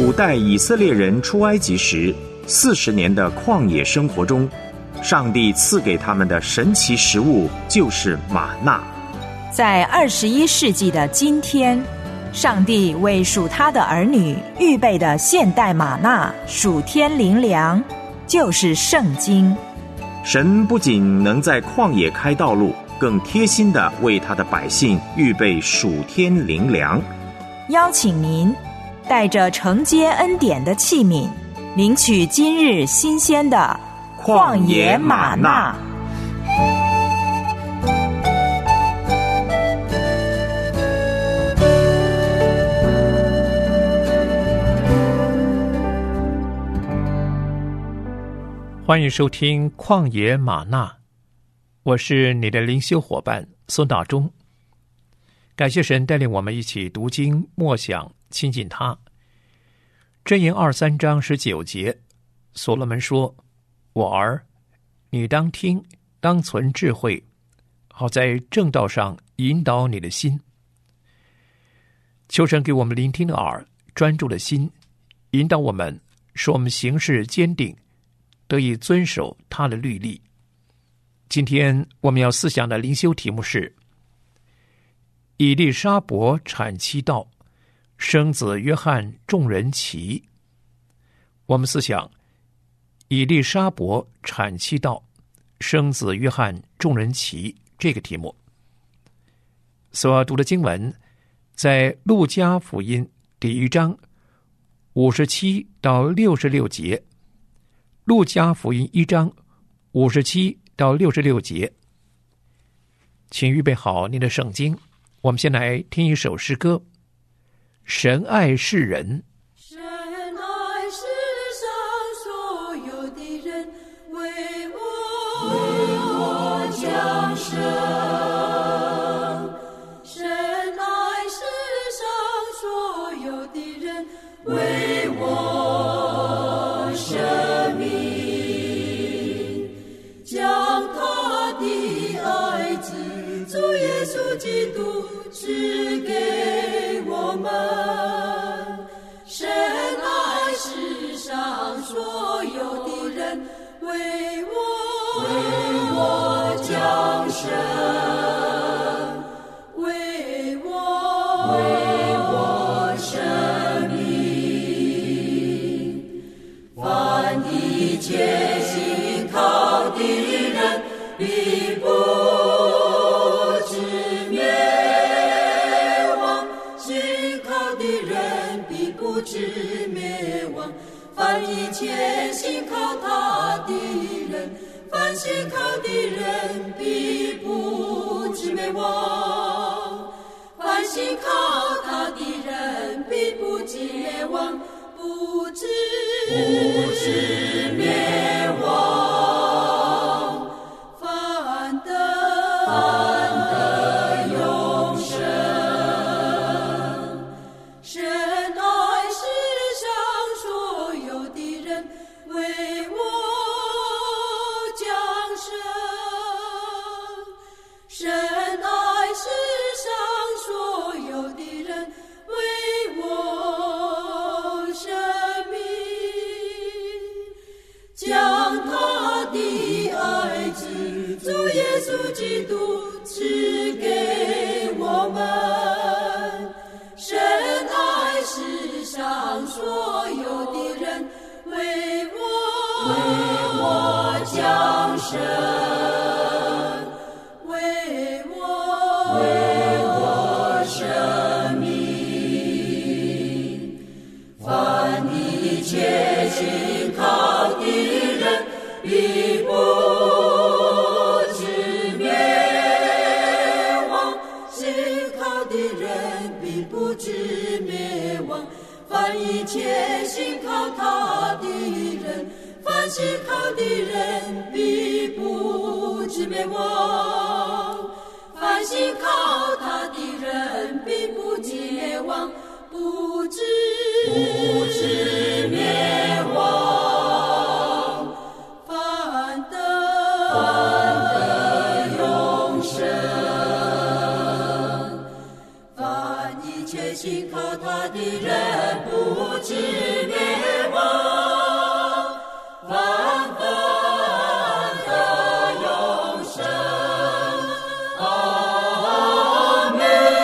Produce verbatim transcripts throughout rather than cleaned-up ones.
古代以色列人出埃及时四十年的旷野生活中，上帝赐给他们的神奇食物就是玛纳。 在二十一世纪的今天，上帝为属他的儿女预备的现代玛纳属天灵粮，就是圣经。 神不仅能在旷野开道路，更贴心地为他的百姓预备属天灵粮。 邀请您带着承接恩典的器皿，领取今日新鲜的旷野玛纳。 欢迎收听旷野玛纳，我是你的灵修伙伴孙大中。感谢神带领我们一起读经默想亲近他。箴言二三章十九节，所罗门说：我儿，你当听，当存智慧，好在正道上引导你的心。求神给我们聆听的耳，专注的心，引导我们，使我们行事坚定，得以遵守他的律例。今天我们要思想的灵修题目是以利沙伯产七道，生子约翰众人齐。我们思想以利沙伯产七道，生子约翰众人齐这个题目。所读的经文在路加福音第一章五十七到六十六节，路加福音一章五十七到六十六节。请预备好你的圣经，我们先来听一首诗歌。神爱世人， 神爱世上所有的人，为我为我降生。神爱世上所有的人，为我生命，将他的爱子主耶稣基督赐给我们。神爱世上所有的人，为我为我降生，为我为我生命。凡一切信靠的人，必不至灭亡，信靠的人必不至灭亡。凡一切信靠他的人，凡信靠的人必不至灭亡。凡信靠他的人必不至灭亡，不至不至灭亡，反得反得永生。神爱世上所有的人，为我降生。神爱世上所有的人，为我生命，将他的爱子主耶稣基督赐给我们。神爱世上所有的人，为我为我降生，为我为我生命。凡一切信靠的人，必不至灭亡，信靠的人必不至灭亡。凡一切信靠他的人，凡信靠的人必不至灭亡。凡信靠他的人必不至灭亡，不至不至灭亡，反得反得永生。凡一切信靠他的人，不不至灭亡，万代的永生。阿门。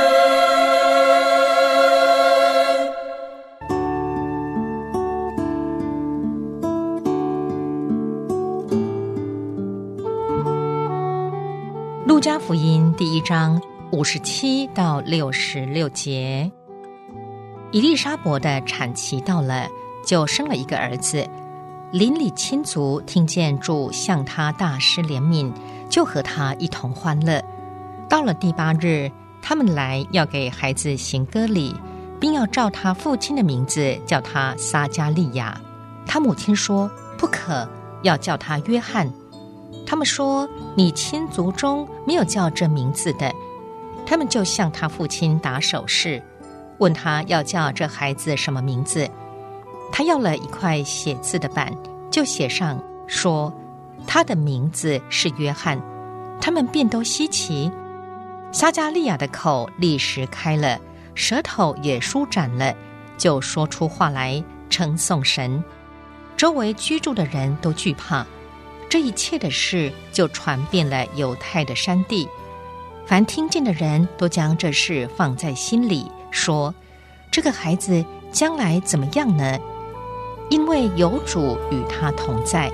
路加福音第一章五十七到六十六节。以利沙伯的产期到了，就生了一个儿子。邻里亲族听见主向他大施怜悯，就和他一同欢乐。到了第八日，他们来要给孩子行割礼，并要照他父亲的名字叫他撒加利亚。他母亲说不可，要叫他约翰。他们说你亲族中没有叫这名字的。他们就向他父亲打手势，问他要叫这孩子什么名字。他要了一块写字的板，就写上说他的名字是约翰。他们便都稀奇。撒加利亚的口立时开了，舌头也舒展了，就说出话来，称颂神。周围居住的人都惧怕。这一切的事就传遍了犹太的山地，凡听见的人都将这事放在心里，说这个孩子将来怎么样呢？因为有主与他同在。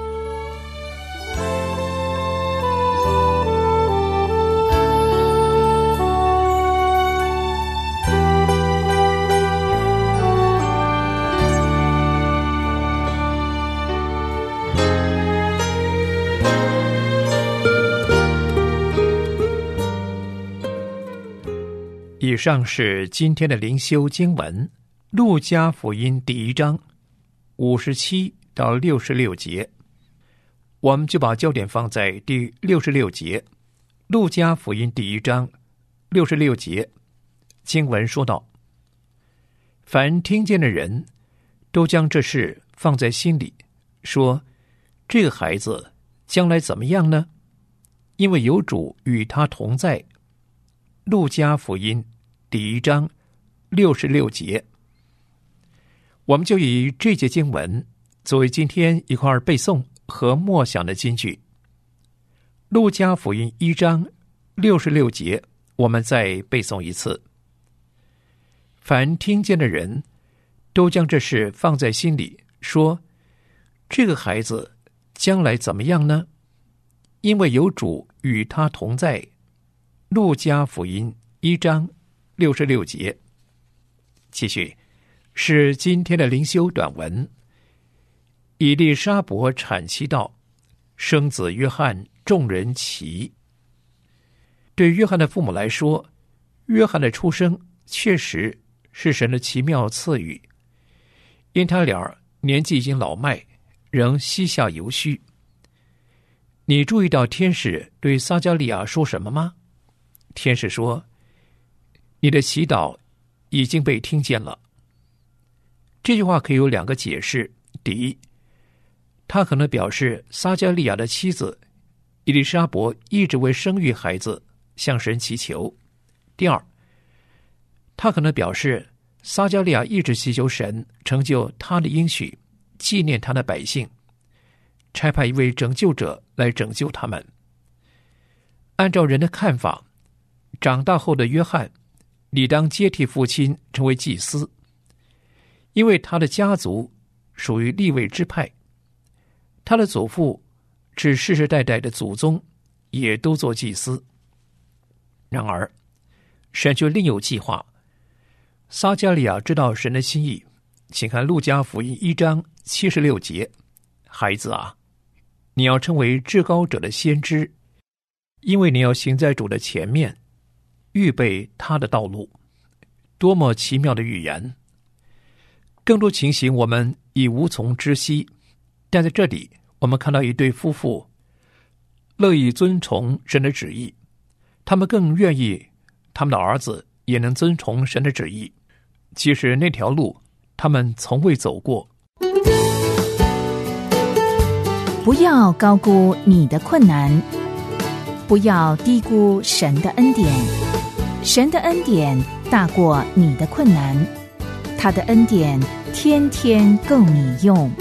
以上是今天的灵修经文，路加福音第一章五十七到六十六节。我们就把焦点放在第六十六节。路加福音第一章六十六节经文说道：凡听见的人都将这事放在心里，说这个孩子将来怎么样呢？因为有主与他同在。路加福音第一章六十六节，我们就以这节经文作为今天一块背诵和默想的金句。路加福音一章六十六节，我们再背诵一次。凡听见的人都将这事放在心里，说这个孩子将来怎么样呢？因为有主与他同在。路加福音一章六十六节。继续是今天的灵修短文。以利沙伯产期到，生子约翰，众人奇。对约翰的父母来说，约翰的出生确实是神的奇妙赐予，因他俩年纪已经老迈，仍膝下犹虚。你注意到天使对撒加利亚说什么吗？天使说，你的祈祷已经被听见了。这句话可以有两个解释。第一，他可能表示撒加利亚的妻子以利沙伯一直为生育孩子向神祈求。第二，他可能表示撒加利亚一直祈求神成就他的应许，纪念他的百姓，差派一位拯救者来拯救他们。按照人的看法，长大后的约翰理当接替父亲成为祭司，因为他的家族属于利未支派，他的祖父是世世代代的祖宗，也都做祭司。然而神却另有计划。撒加利亚知道神的心意，请看路加福音一章七十六节：孩子啊，你要称为至高者的先知，因为你要行在主的前面，预备他的道路。多么奇妙的预言！更多情形我们已无从知悉，但在这里我们看到一对夫妇乐意遵从神的旨意，他们更愿意他们的儿子也能遵从神的旨意，其实那条路他们从未走过。 不要高估你的困难，不要低估神的恩典。神的恩典大过你的困难，他的恩典天天够你用。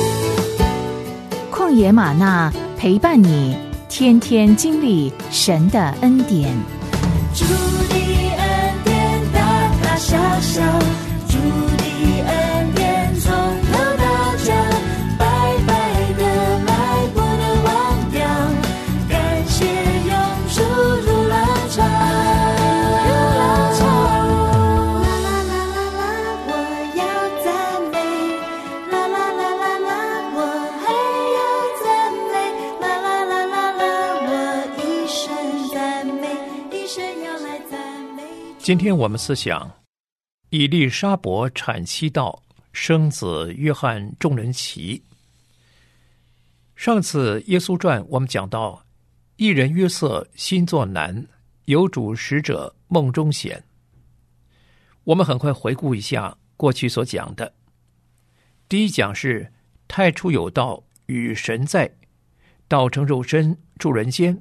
旷野吗哪陪伴你，天天经历神的恩典。 主的恩典大大小小，主的恩典从头到脚，白白的来不能忘掉，感谢永驻如浪潮，如浪潮。啦啦啦啦啦，我要赞美，啦啦啦啦啦，我还要赞美，啦啦啦啦啦，我一生赞美，一生要来赞美。 今天我们思想以利沙伯产七道，生子约翰众人奇。上次耶稣传我们讲到，一人约瑟心作难，有主使者梦中显。我们很快回顾一下过去所讲的。第一讲是太初有道，与神在，道成肉身住人间。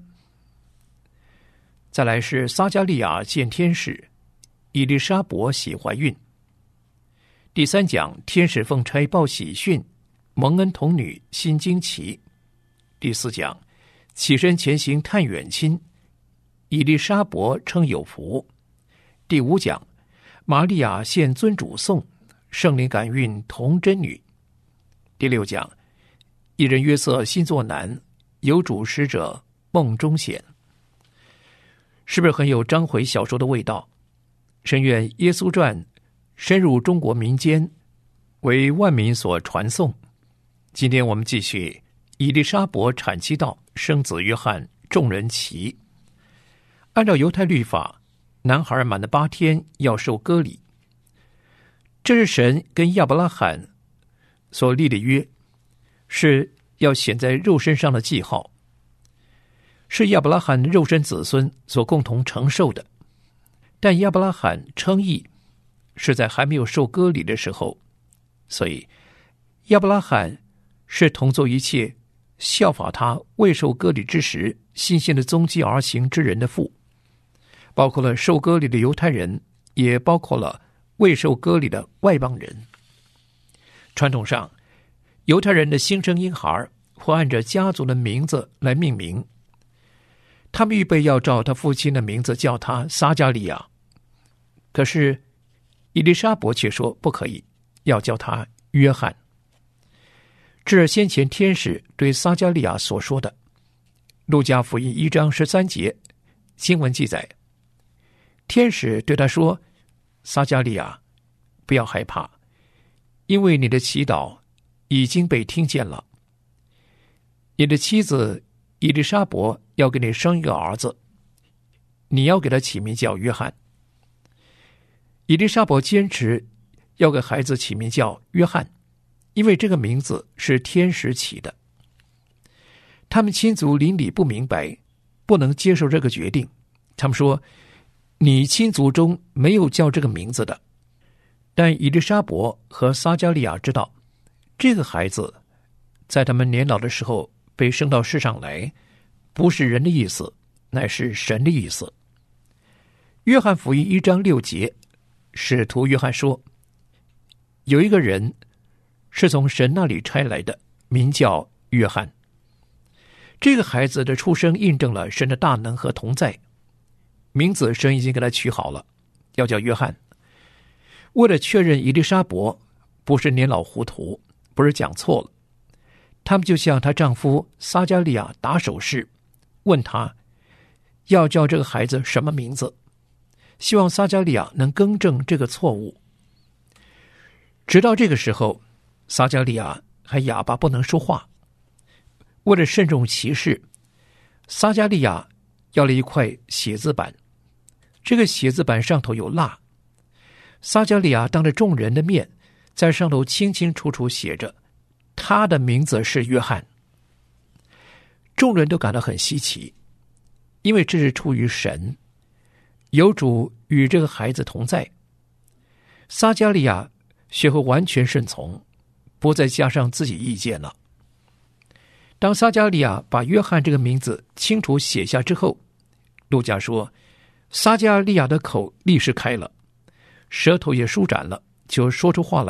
再来是撒迦利亚见天使，以利沙伯喜怀孕。第三讲天使奉差报喜讯，蒙恩童女心惊奇。第四讲起身前行探远亲，以利沙伯称有福。第五讲玛利亚献尊主颂，圣灵感孕童真女。第六讲一人约瑟心作难，有主使者梦中显。是不是很有章回小说的味道？深愿耶稣传深入中国民间，为万民所传颂。今天我们继续以利沙伯产七道，生子约翰众人奇。按照犹太律法，男孩满了八天要受割礼，这是神跟亚伯拉罕所立的约，是要显在肉身上的记号，是亚伯拉罕肉身子孙所共同承受的。但亚伯拉罕称义是在还没有受割礼的时候，所以亚伯拉罕是同做一切效法他未受割礼之时新鲜的踪迹而行之人的父，包括了受割礼的犹太人，也包括了未受割礼的外邦人。传统上，犹太人的新生婴孩会按着家族的名字来命名，他们预备要照他父亲的名字叫他撒迦利亚。可是以利沙伯却说不可以，要叫他约翰。这是先前天使对撒迦利亚所说的。路加福音一章十三节经文记载，天使对他说，撒迦利亚，不要害怕，因为你的祈祷已经被听见了。你的妻子以利沙伯要给你生一个儿子，你要给他起名叫约翰。以利沙伯坚持要给孩子起名叫约翰，因为这个名字是天使起的。他们亲族邻里不明白，不能接受这个决定。他们说，你亲族中没有叫这个名字的。但以利沙伯和撒迦利亚知道，这个孩子在他们年老的时候被生到世上来，不是人的意思，乃是神的意思。约翰福音一章六节，使徒约翰说，有一个人是从神那里差来的，名叫约翰。这个孩子的出生印证了神的大能和同在，名字神已经给他取好了，要叫约翰。为了确认以利沙伯不是年老糊涂，不是讲错了，他们就向她丈夫撒迦利亚打手势，问他要叫这个孩子什么名字，希望撒迦利亚能更正这个错误。直到这个时候，撒迦利亚还哑巴不能说话。为了慎重其事，撒迦利亚要了一块写字板，这个写字板上头有蜡。撒迦利亚当着众人的面，在上头清清楚楚写着他的名字是约翰。众人都感到很稀奇，因为这是出于神，有主与这个孩子同在。撒迦利亚学会完全顺从，不再加上自己意见了。当撒迦利亚把约翰这个名字清楚写下之后，路加说，撒迦利亚的口立时开了，舌头也舒展了，就说出话来，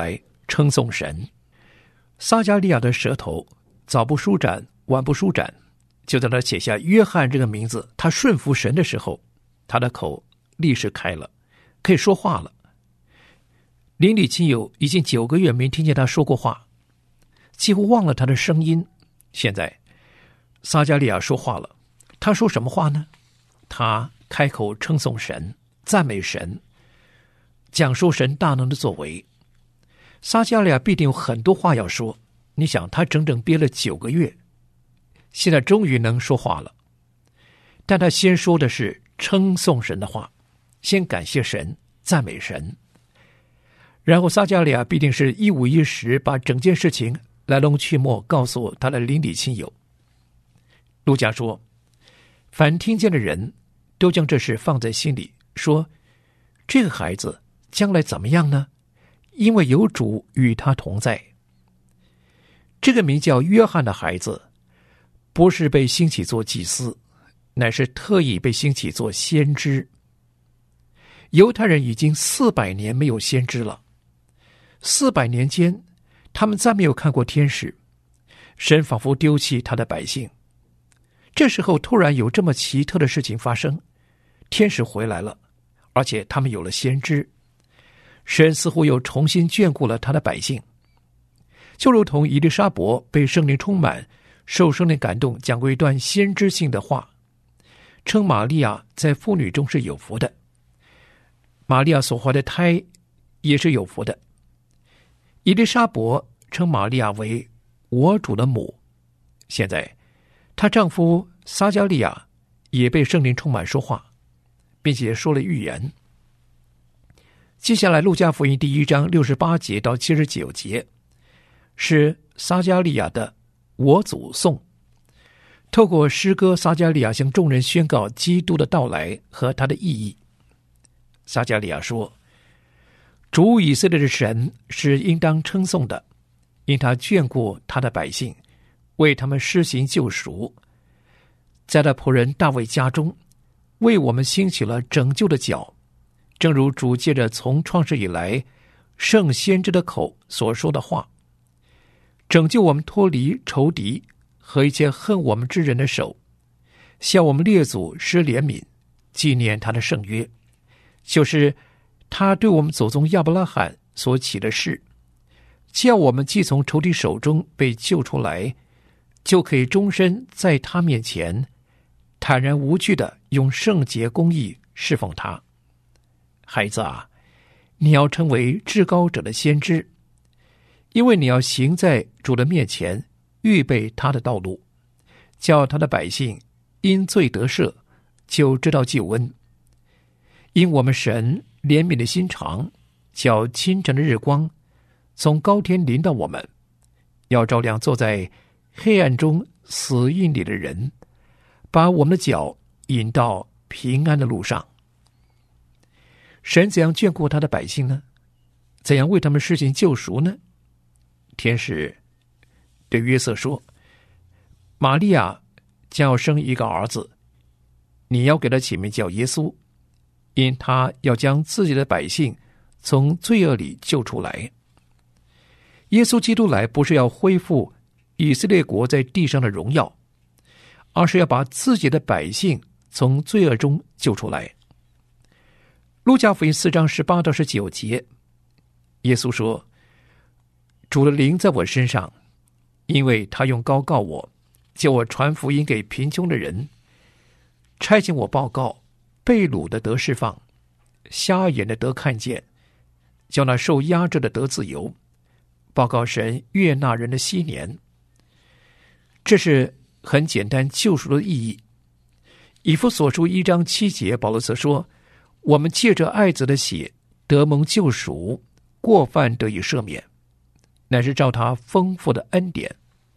称颂神。撒迦利亚的舌头早不舒展，晚不舒展，就在他写下约翰这个名字，他顺服神的时候，他的口立时开了，可以说话了。邻里亲友已经九个月没听见他说过话，几乎忘了他的声音。现在撒迦利亚说话了，他说什么话呢？他开口称颂神，赞美神，讲述神大能的作为。撒迦利亚必定有很多话要说，你想他整整憋了九个月，现在终于能说话了。但他先说的是称颂神的话，先感谢神，赞美神。然后撒迦利亚必定是一五一十把整件事情来龙去脉告诉他的邻里亲友。路加说，凡听见的人都将这事放在心里，说这个孩子将来怎么样呢？因为有主与他同在。这个名叫约翰的孩子不是被兴起做祭司，乃是特意被兴起做先知。犹太人已经四百年没有先知了，四百年间他们再没有看过天使，神仿佛丢弃他的百姓。这时候突然有这么奇特的事情发生，天使回来了，而且他们有了先知，神似乎又重新眷顾了他的百姓。就如同以利沙伯被圣灵充满，受圣灵感动，讲过一段先知性的话，称玛利亚在妇女中是有福的，玛利亚所怀的胎也是有福的。以利沙伯称玛利亚为我主的母。现在她丈夫撒迦利亚也被圣灵充满说话，并且说了预言。接下来路加福音第一章六十八节到七十九节是撒迦利亚的我祖颂。透过诗歌，撒迦利亚向众人宣告基督的到来和他的意义。撒迦利亚说，主以色列的神是应当称颂的，因他眷顾他的百姓，为他们施行救赎。在他仆人大卫家中，为我们兴起了拯救的脚，正如主借着从创世以来圣先知的口所说的话，拯救我们脱离仇敌和一切恨我们之人的手，向我们列祖施怜悯，纪念他的圣约，就是他对我们祖宗亚伯拉罕所起的事，叫我们既从仇敌手中被救出来，就可以终身在他面前坦然无惧地用圣洁公义侍奉他。孩子啊，你要成为至高者的先知，因为你要行在主的面前，预备他的道路，叫他的百姓因罪得赦，就知道救恩。因我们神怜悯的心肠，叫清晨的日光从高天临到我们，要照亮坐在黑暗中死荫里的人，把我们的脚引到平安的路上。神怎样眷顾他的百姓呢？怎样为他们施行救赎呢？天使对约瑟说，玛利亚将要生一个儿子，你要给他起名叫耶稣，因他要将自己的百姓从罪恶里救出来。耶稣基督来不是要恢复以色列国在地上的荣耀，而是要把自己的百姓从罪恶中救出来。路加福音四章十八到十九节，耶稣说，主的灵在我身上，因为他用膏告我，叫我传福音给贫穷的人，差遣我报告被掳的得释放，瞎眼的得看见，叫那受压制的得自由，报告神悦纳人的禧年。这是很简单救赎的意义。以弗所书一章七节，保罗则说，我们借着爱子的血得蒙救赎，过犯得以赦免，乃是照他丰富的恩典。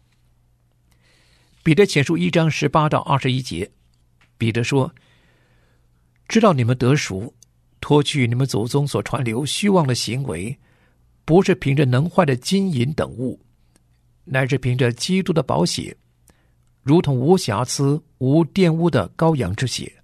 彼得前书一章十八到二十一节，彼得说，知道你们得赎，脱去你们祖宗所传流虚妄的行为，不是凭着能坏的金银等物，乃是凭着基督的宝血，如同无瑕疵无玷污的羔羊之血。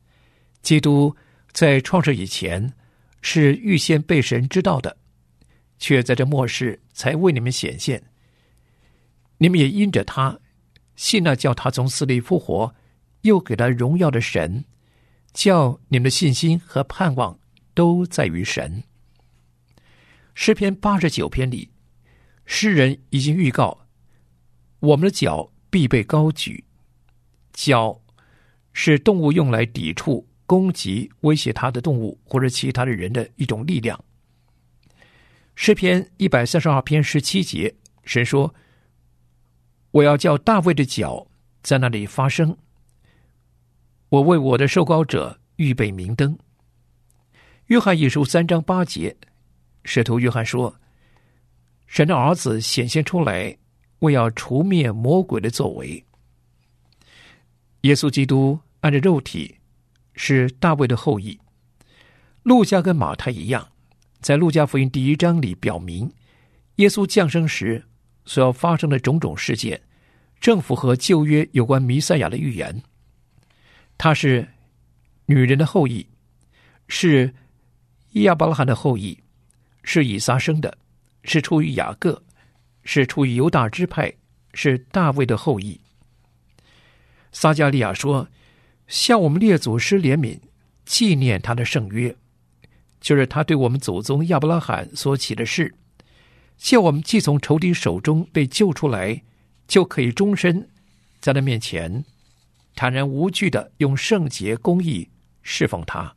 基督在创世以前是预先被神知道的， 却在这末世才为你们显现。你们也因着他信那叫他从死里复活，又给他荣耀的神，叫你们的信心和盼望都在于神。诗篇八十九篇里，诗人已经预告，我们的脚必被高举。脚是动物用来抵触、攻击、威胁它的动物或者其他的人的一种力量。诗篇一百三十二篇十七节，神说：我要叫大卫的脚在那里发声，我为我的受膏者预备明灯。约翰一书三章八节，使徒约翰说：神的儿子显现出来，为要除灭魔鬼的作为。耶稣基督按照肉体是大卫的后裔。路加跟马太一样，在路加福音第一章里表明，耶稣降生时所要发生的种种事件，正符合旧约有关弥赛亚的预言。他是女人的后裔，是亚伯拉罕的后裔，是以撒生的，是出于雅各，是出于犹大支派，是大卫的后裔。撒迦利亚说：向我们列祖施怜悯，纪念他的圣约，就是他对我们祖宗亚伯拉罕所起的事，叫我们既从仇敌手中被救出来，就可以终身在他面前坦然无惧地用圣洁公义侍奉他。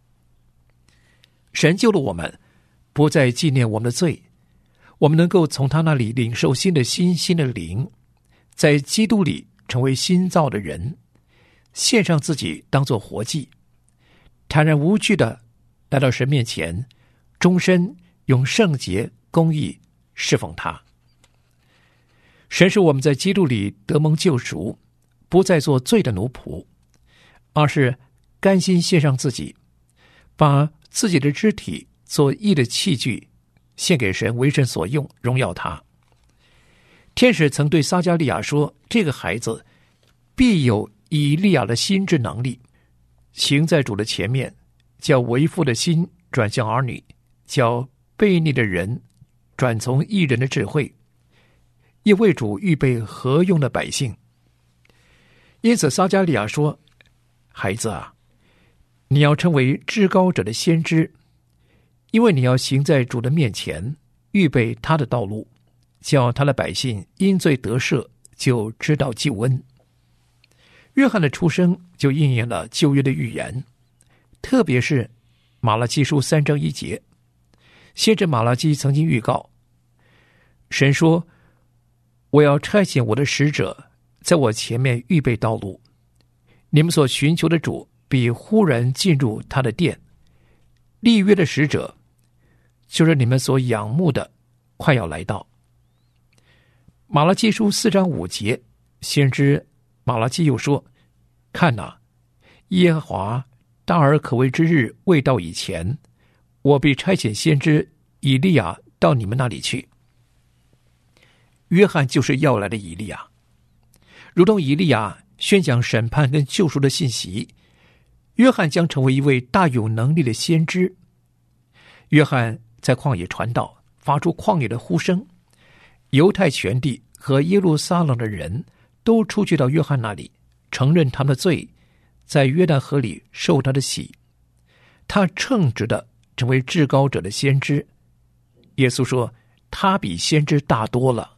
神救了我们，不再纪念我们的罪，我们能够从他那里领受新的心、新的灵，在基督里成为新造的人，献上自己当作活祭，坦然无惧地来到神面前，终身用圣洁公义侍奉他。神使我们在基督里得蒙救赎，不再做罪的奴仆，而是甘心献上自己，把自己的肢体做义的器具，献给神，为神所用，荣耀他。天使曾对撒迦利亚说，这个孩子必有以利亚的心智能力，行在主的前面，叫为父的心转向儿女，叫悖逆的人转从义人的智慧，也为主预备合用的百姓。因此撒迦利亚说，孩子啊，你要成为至高者的先知，因为你要行在主的面前，预备他的道路，叫他的百姓因罪得赦，就知道救恩。约翰的出生就应验了旧约的预言，特别是马拉基书三章一节，先知马拉基曾经预告，神说，我要差遣我的使者在我前面预备道路，你们所寻求的主必忽然进入他的殿，立约的使者就是你们所仰慕的快要来到。马拉基书四章五节，先知马拉基又说，看哪，耶和华大而可畏之日未到以前，我必差遣先知以利亚到你们那里去。约翰就是要来的以利亚，如同以利亚宣讲审判跟救赎的信息，约翰将成为一位大有能力的先知。约翰在旷野传道，发出旷野的呼声，犹太全地和耶路撒冷的人都出去到约翰那里，承认他们的罪，在约旦河里受他的洗。他称职的成为至高者的先知。耶稣说，他比先知大多了。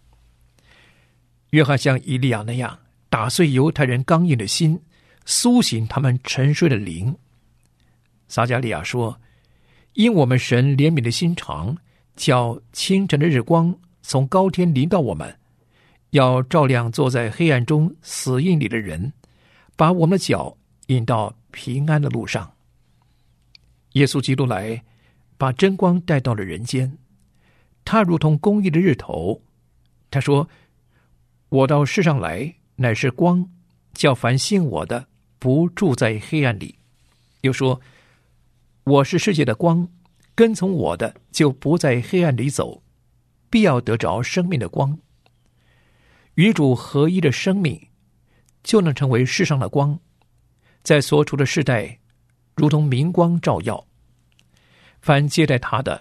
约翰像以利亚那样打碎犹太人刚硬的心，苏醒他们沉睡的灵。撒迦利亚说，因我们神怜悯的心肠，叫清晨的日光从高天临到我们，要照亮坐在黑暗中死荫里的人，把我们的脚引到平安的路上。耶稣基督来，把真光带到了人间，他如同公义的日头。他说，我到世上来乃是光，叫凡信我的不住在黑暗里。又说，我是世界的光，跟从我的就不在黑暗里走，必要得着生命的光。与主合一的生命就能成为世上的光，在所处的世代如同明光照耀。凡接待他的，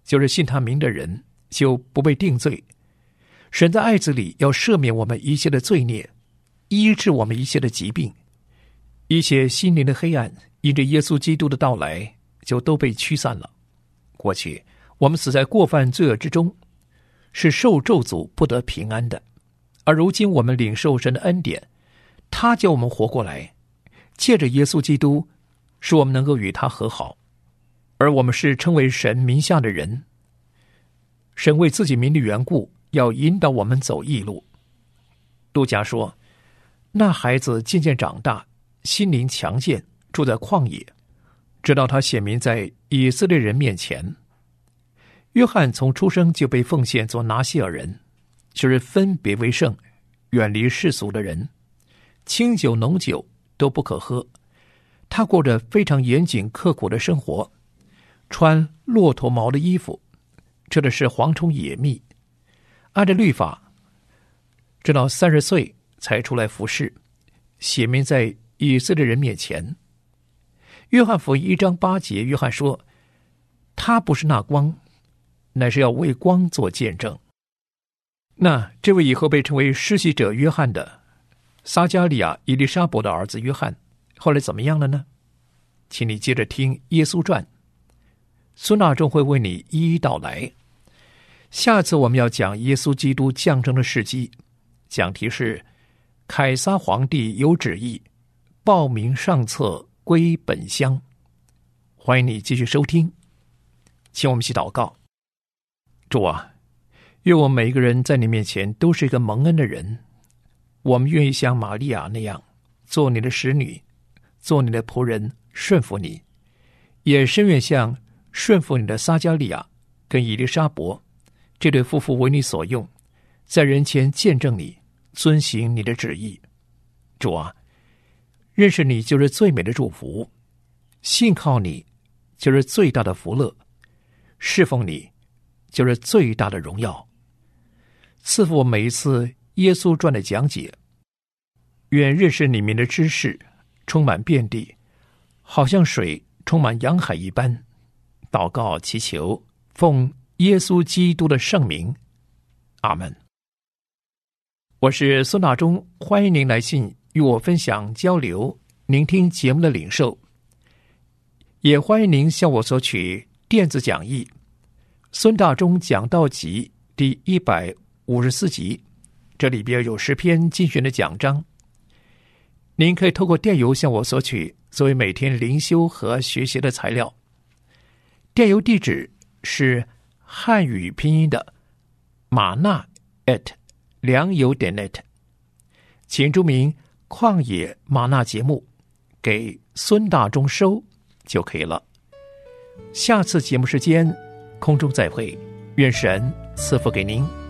就是信他名的人就不被定罪。神在爱子里要赦免我们一切的罪孽，医治我们一切的疾病，一切心灵的黑暗因着耶稣基督的到来就都被驱散了。过去我们死在过犯罪恶之中，是受咒诅不得平安的，而如今我们领受神的恩典，他叫我们活过来，借着耶稣基督使我们能够与他和好，而我们是称为神名下的人。神为自己名的缘故要引导我们走义路。路加说，那孩子渐渐长大，心灵强健，住在旷野，直到他显明在以色列人面前。约翰从出生就被奉献做拿细尔人，就是分别为圣，远离世俗的人，清酒浓酒都不可喝。他过着非常严谨刻苦的生活，穿骆驼毛的衣服，吃的是蝗虫野蜜，按照律法直到三十岁才出来服侍，写明在以色列人面前。约翰福音一章八节，约翰说，他不是那光，乃是要为光做见证。那这位以后被称为施洗者约翰的撒加利亚以利沙伯的儿子约翰后来怎么样了呢？请你接着听耶稣传，孙大众会为你一一道来。下次我们要讲耶稣基督降生的事迹，讲题是凯撒皇帝有旨意，报名上册归本乡。欢迎你继续收听，请我们一起祷告。主啊，愿我们每一个人在你面前都是一个蒙恩的人，我们愿意像玛利亚那样做你的使女，做你的仆人，顺服你，也深愿像顺服你的撒加利亚跟以利沙伯这对夫妇为你所用，在人前见证你，遵行你的旨意。主啊，认识你就是最美的祝福，信靠你就是最大的福乐，侍奉你就是最大的荣耀。赐福我每一次耶稣传的讲解，愿认识你名的知识充满遍地，好像水充满洋海一般。祷告祈求，奉耶稣基督的圣名，阿们。我是孙大中，欢迎您来信与我分享交流聆听节目的领受，也欢迎您向我索取电子讲义孙大中讲道集第一百五十四集，这里边有十篇精选的讲章，您可以透过电邮向我索取作为每天灵修和学习的材料。电邮地址是汉语拼音的玛纳 at 良友点 net， 请注明旷野玛纳节目，给孙大中收就可以了。下次节目时间空中再会，愿神赐福给您。